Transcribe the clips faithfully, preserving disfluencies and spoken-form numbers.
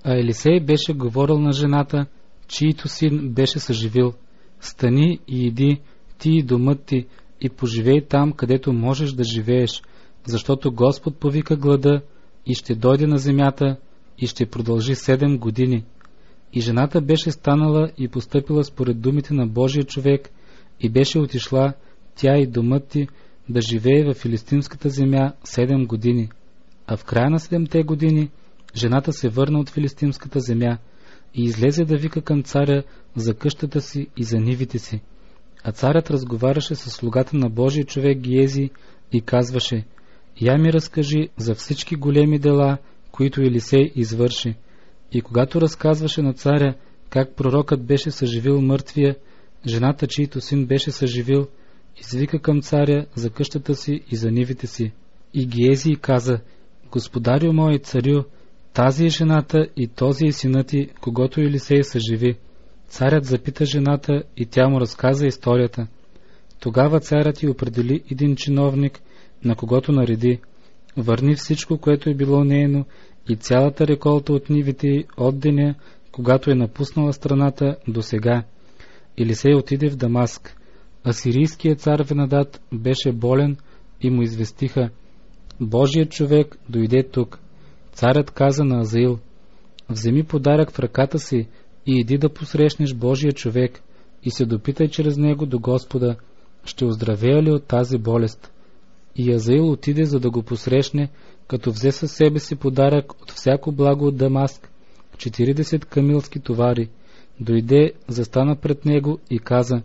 А Елисей беше говорил на жената, чието син беше съживил: стани и иди, ти и домът ти, и поживей там, където можеш да живееш, защото Господ повика глада и ще дойде на земята и ще продължи седем години. И жената беше станала и постъпила според думите на Божия човек и беше отишла, тя и домът ти, да живее в филистимската земя седем години. А в края на седемте години жената се върна от филистимската земя и излезе да вика към царя за къщата си и за нивите си. А царят разговаряше с слугата на Божия човек Гиези и казваше: я ми разкажи за всички големи дела, които Елисей извърши. И когато разказваше на царя как пророкът беше съживил мъртвия, жената, чийто син беше съживил, извика към царя за къщата си и за нивите си. И Гиези каза: господарю мой царю, тази е жената и този е синът ти, когото Елисей съживи. Царят запита жената и тя му разказа историята. Тогава царят й определи един чиновник, на когото нареди: върни всичко, което е било нейно, и цялата реколта от нивите й от деня, когато е напуснала страната, до сега. Елисей отиде в Дамаск. Асирийският цар Венадад беше болен и му известиха: Божият човек дойде тук. Царят каза на Азаил: вземи подарък в ръката си и иди да посрещнеш Божия човек и се допитай чрез него до Господа: ще оздравея ли от тази болест? И Азаил отиде, за да го посрещне, като взе със себе си подарък от всяко благо от Дамаск, четиридесет камилски товари. Дойде, застана пред него и каза: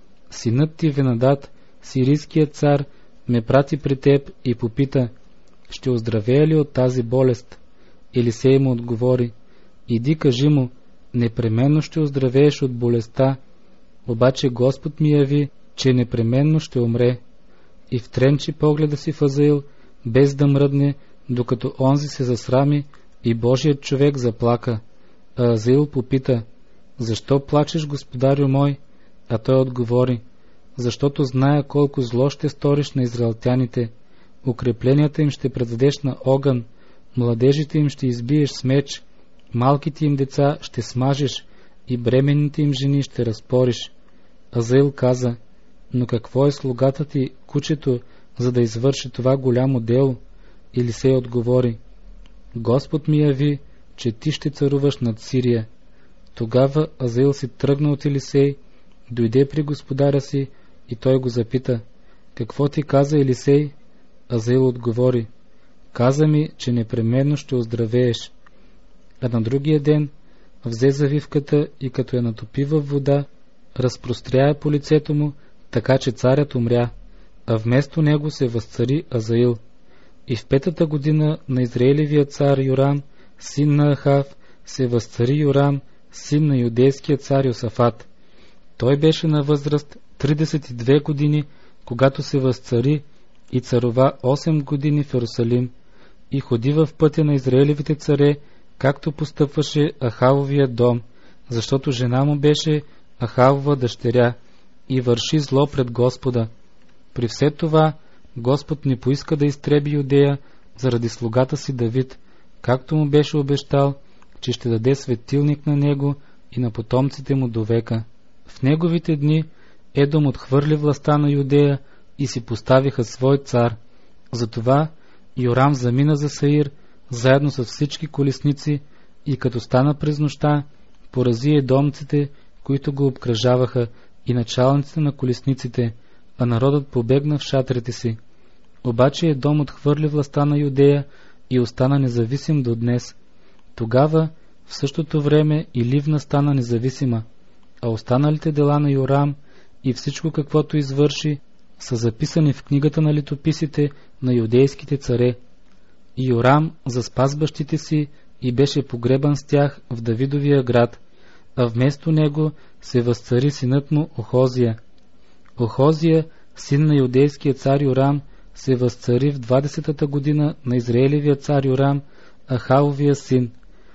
синът ти Венадад, сирийският цар, ме прати при теб и попита: ще оздравея ли от тази болест? Елисей му отговори: иди, кажи му: непременно ще оздравееш от болестта, обаче Господ ми яви, че непременно ще умре. И втренчи погледа си в Азаил, без да мръдне, докато онзи се засрами, и Божият човек заплака. А Азаил попита: защо плачеш, господарю мой? А той отговори: защото зная колко зло ще сториш на израелтяните. Укрепленията им ще предадеш на огън, младежите им ще избиеш с меч, малките им деца ще смажеш и бременните им жени ще разпориш. Азаил каза: но какво е слугата ти, кучето, за да извърши това голямо дело? Елисей отговори: Господ ми яви, че ти ще царуваш над Сирия. Тогава Азаил си тръгна от Елисей, дойде при господаря си и той го запита: какво ти каза Елисей? Азаил отговори: каза ми, че непременно ще оздравееш. А на другия ден взе завивката и като я натопи във вода, разпростря я по лицето му, така че царят умря, а вместо него се възцари Азаил. И в петата година на Израилевия цар Йорам, син на Ахав, се възцари Йорам, син на юдейския цар Йосафат. Той беше на възраст тридесет и две години, когато се възцари, и царува осем години в Йерусалим, и ходи в пътя на Израилевите царе, както постъпваше Ахавовия дом, защото жена му беше Ахавова дъщеря, и върши зло пред Господа. При все това Господ не поиска да изтреби Юдея заради слугата си Давид, както му беше обещал, че ще даде светилник на него и на потомците му до века. В неговите дни Едом отхвърли властта на Юдея и си поставиха свой цар. Затова Йорам замина за Саир, заедно с всички колесници, и като стана през нощта, порази едомците, които го обкръжаваха, и началниците на колесниците, а народът побегна в шатрите си. Обаче Едом отхвърли властта на Юдея и остана независим до днес. Тогава, в същото време, и Ливна стана независима, а останалите дела на Йорам и всичко каквото извърши са записани в книгата на летописите на юдейските царе. И Йорам заспа бащите си и беше погребан с тях в Давидовия град, а вместо него се възцари синът му Охозия. Охозия, син на юдейския цар Йорам, се възцари в двадесетата година на Израилевия цар Йорам, Ахавовия син.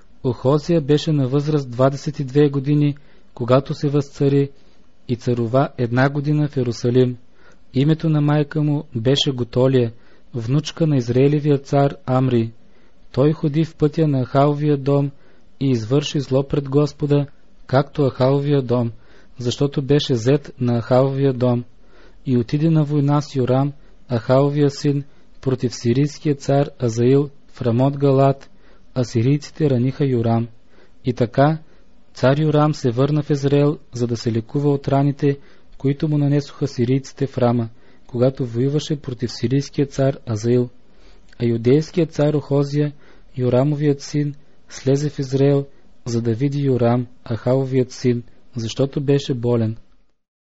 Охозия беше на възраст двадесет и две години, когато се възцари, и царува една година в Йерусалим. Името на майка му беше Готолия, внучка на Израилевия цар Амри. Той ходи в пътя на Ахавовия дом и извърши зло пред Господа, както Ахавовия дом, защото беше зет на Ахавовия дом. И отиде на война с Йорам, Ахавовия син, против сирийския цар Азаил в Рамот Галат, а сирийците раниха Йорам. И така цар Йорам се върна в Израел, за да се лекува от раните, които му нанесоха сирийците в Рама, когато воюваше против сирийския цар Азаил. А юдейският цар Охозия, Йорамовият син, слезе в Израел, за да види Йорам, Ахавовият син, защото беше болен.